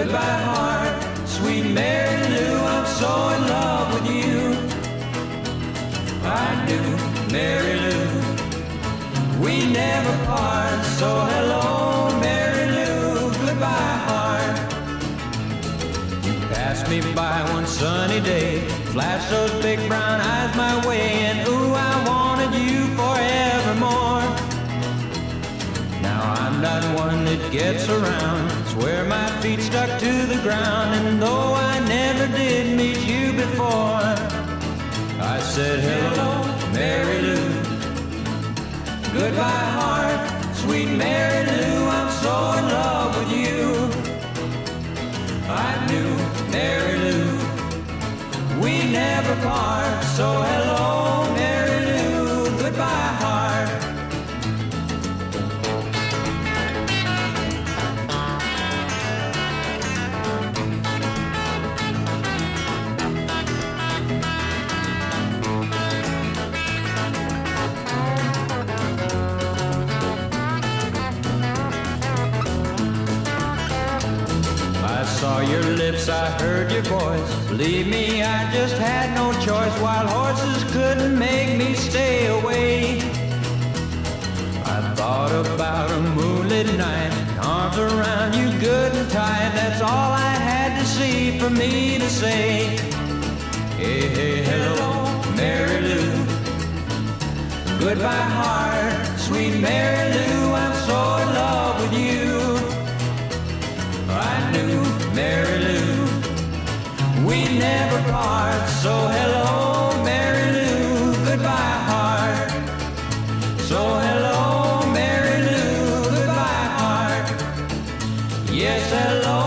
Goodbye, heart, sweet Mary Lou, I'm so in love with you. I do, Mary Lou, we never part. So hello, Mary Lou, goodbye, heart. You passed me by one sunny day, flashed those big brown eyes my way, and ooh, I wanted you forevermore. Now I'm not one that gets around, swear my feet stuck to the ground, and though I never did meet you before, I said hello, Mary Lou. Goodbye, heart, sweet Mary Lou, I'm so in love with you. I knew, Mary Lou, we never part. So hello, Mary Lou, goodbye, heart. I saw your lips, I heard your voice. Believe me, I just had no choice. Wild horses couldn't make me stay away. I thought about a moonlit night, arms around you good and tight. That's all I had to see for me to say. Hey, hey, hello, Mary Lou. Goodbye, heart, sweet Mary Lou, I'm so in love with you. I knew, Mary Lou, we never part. So hello, Mary Lou, goodbye, heart. So hello, Mary Lou, goodbye, heart. Yes, hello,